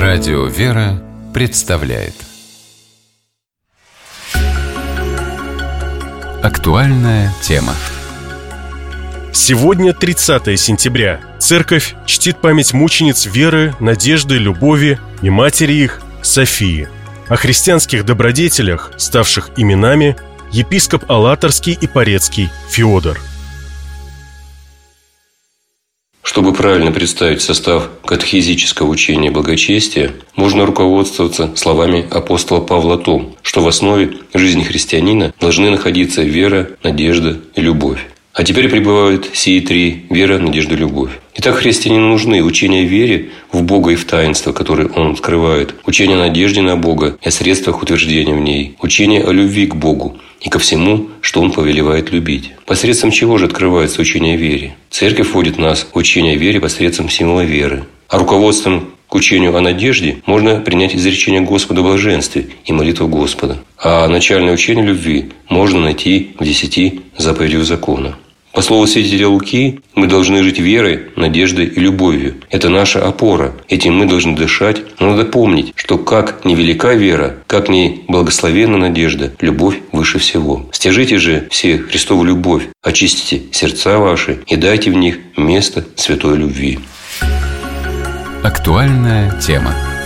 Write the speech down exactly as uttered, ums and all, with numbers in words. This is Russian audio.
Радио «Вера» представляет актуальная тема. Сегодня тридцатое сентября. Церковь чтит память мучениц веры, надежды, любови и матери их Софии. О христианских добродетелях, ставших именами, епископ Алаторский и Порецкий Феодор. Чтобы правильно представить состав катехизического учения благочестия, можно руководствоваться словами апостола Павла о том, что в основе жизни христианина должны находиться вера, надежда и любовь. А теперь прибывают сии три – вера, надежда, любовь. Итак, христианину нужны учения о вере в Бога и в таинство, которое он скрывает, учение о надежде на Бога и о средствах утверждения в ней, учение о любви к Богу и ко всему, что Он повелевает любить. Посредством чего же открывается учение о вере? Церковь вводит нас в учение о вере посредством символа веры. А руководством к учению о надежде можно принять изречение Господа о блаженстве и молитву Господа. А начальное учение любви можно найти в десяти заповедях закона. По слову святителя Луки, мы должны жить верой, надеждой и любовью. Это наша опора. Этим мы должны дышать. Но надо помнить, что как ни велика вера, как ни благословенна надежда, любовь выше всего. Стяжите же все Христову любовь, очистите сердца ваши и дайте в них место святой любви. Актуальная тема.